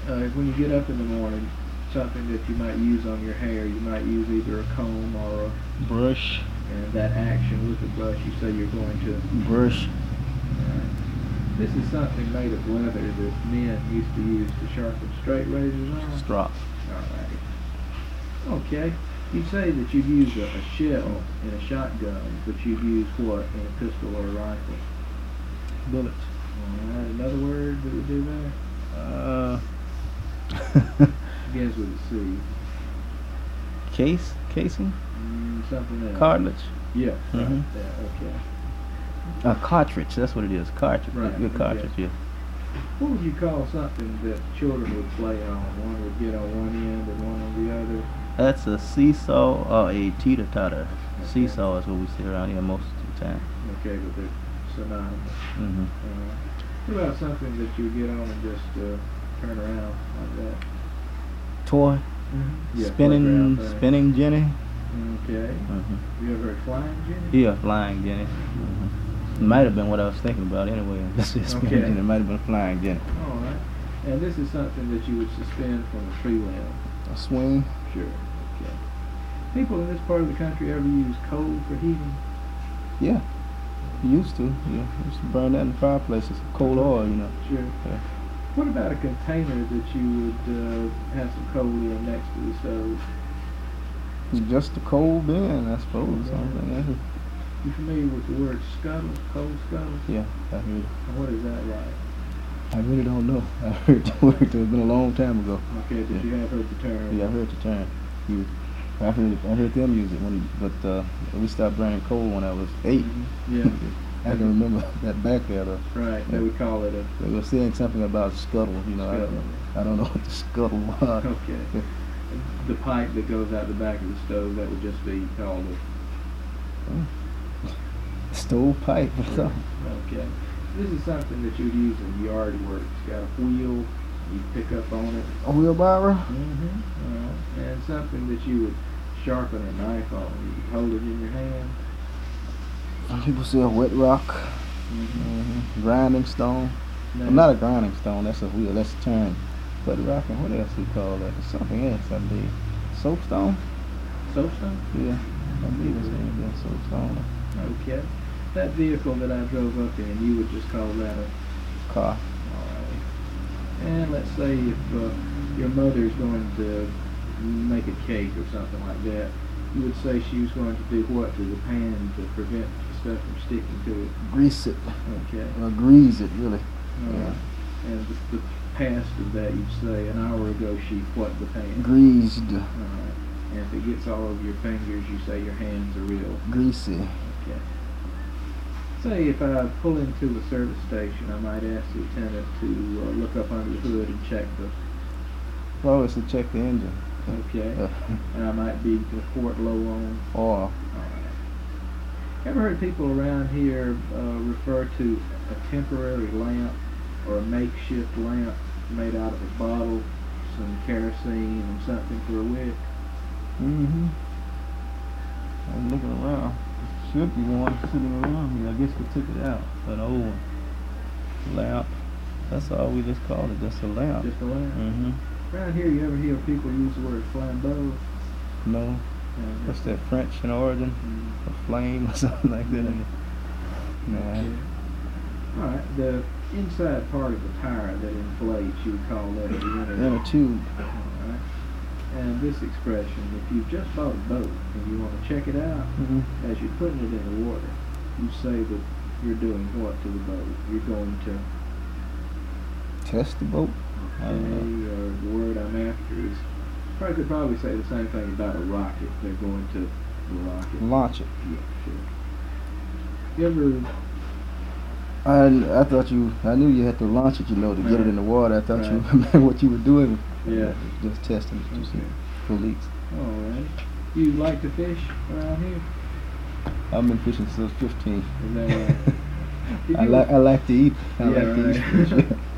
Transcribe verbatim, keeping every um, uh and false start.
uh, when you get up in the morning, something that you might use on your hair, you might use either a comb or a brush. And that action with the brush, you say you're going to brush. Right. This is something made of leather that men used to use to sharpen straight razors on. Strop. All right. Okay. You say that you'd use a, a shell in a shotgun, but you'd use what in a pistol or a rifle? Bullets. All right. Another word that would do that? Uh. Begins with a C. Case, casing. Mm, something else. Cartilage. Yeah. Right. Mm-hmm. Yeah. Okay. A cartridge. That's what it is. Cartridge. Right. Good cartridge. Okay. Yeah. What would you call something that children would play on? One would get on one end and one on the other. That's a seesaw or a teeter-totter. Okay. Seesaw is what we see around here most of the time. Okay, but they're synonymous. Mm-hmm. Uh, what about something that you get on and just uh, turn around like that? Toy. Mm-hmm. Yeah, Spinning, spinning Jenny. Okay. Mm-hmm. You ever heard flying Jenny? Yeah, flying Jenny. Mm-hmm. It might have been what I was thinking about anyway. This is spinning Okay. Jenny. It might have been flying Jenny. All right. And this is something that you would suspend from a tree limb. A swing. Sure. Okay. People in this part of the country ever use coal for heating? Yeah. Used to. Yeah. Used to burn that in fireplaces. Coal oil, you know. Sure. Yeah. What about a container that you would uh, have some coal in next to the stove? Just a coal bin, I suppose. Yeah. Something. You familiar with the word scuttle, coal scuttle? Yeah, I heard it. And what is that like? I really don't know. I heard the word. It's been a long time ago. Okay, but Yeah. you have heard the term. Yeah, I heard the term. You, I heard. I heard them use it when. But uh, we stopped burning coal when I was eight. Mm-hmm. Yeah. I can remember that back there though. Right. Yeah. They would call it a They were saying something about scuttle. You know, scuttle. I, don't, I don't know what the scuttle was. Okay. The pipe that goes out the back of the stove, that would just be called a Stove pipe or something. Okay. This is something that you'd use in yard work. It's got a wheel. You pick up on it. A wheelbarrow. Mm-hmm. Uh, and something that you would sharpen a knife on. You could hold it in your hand. People say a wet rock. Mm-hmm. Mm-hmm. Grinding stone. No. Well, not a grinding stone. That's a wheel. That's a term. Wet rock and what else we call that? It's something else, I believe. Soapstone. Soapstone? Yeah, I believe it's named that soapstone. Okay. That vehicle that I drove up in, you would just call that a Car. Alright. And let's say if uh, your mother's going to make a cake or something like that, you would say she was going to do what to the pan to prevent the stuff from sticking to it? Grease it. Okay. Or grease it, really. All Yeah. right. And the, the past of that, you'd say an hour ago she what the pan? Greased. All right. And if it gets all over your fingers, you say your hands are real Greasy. Okay. Say if I pull into a service station, I might ask the attendant to uh, look up under the hood and check the. Well, it's to check the engine. Okay. Uh, And I might be a quart low on. or All right. Ever heard people around here uh, refer to a temporary lamp or a makeshift lamp made out of a bottle, some kerosene, and something for a wick? mm-hmm. I'm looking around. Should be one sitting around here. I guess we took it out. An old one. Lamp. That's all we just called it. Just a lamp. Just a lamp? Mm-hmm. Around here, you ever hear people use the word flambeau? No. Uh, What's that, French in origin? mm, A flame or something like that? No. okay. All right. The inside part of the tire that inflates, you would call that a inner Inner tube. All right. And this expression, if you've just bought a boat and you want to check it out, Mm-hmm. as you're putting it in the water, you say that you're doing what to the boat? You're going to, Test the boat. I okay, don't know. or the word I'm after is, I could probably say the same thing about a rocket. They're going to the rocket. Launch it. Yeah, sure. You ever, I, I thought you, I knew you had to launch it, you know, to get it in the water. I thought you Right. remember what you were doing. Yeah. Just testing it to see Okay. for leaks. all right. You like to fish around here? I've been fishing since I was fifteen. Is that right? Did I you- like I like to eat. I Yeah, like to right. eat fish.